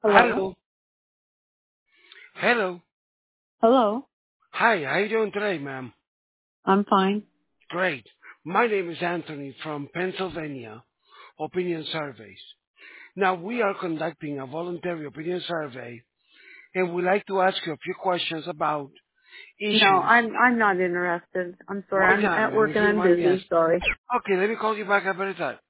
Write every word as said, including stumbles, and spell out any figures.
Hello? Hello. Hello. Hello? Hi, how you doing today, ma'am? I'm fine. Great. My name is Anthony from Pennsylvania Opinion Surveys. Now, we are conducting a voluntary opinion survey, and we'd like to ask you a few questions about No, issues. I'm I'm not interested. I'm sorry. Why I'm not, at ma'am, work if and you don't I'm mind me busy. asking? Sorry. Okay, let me call you back at a better time.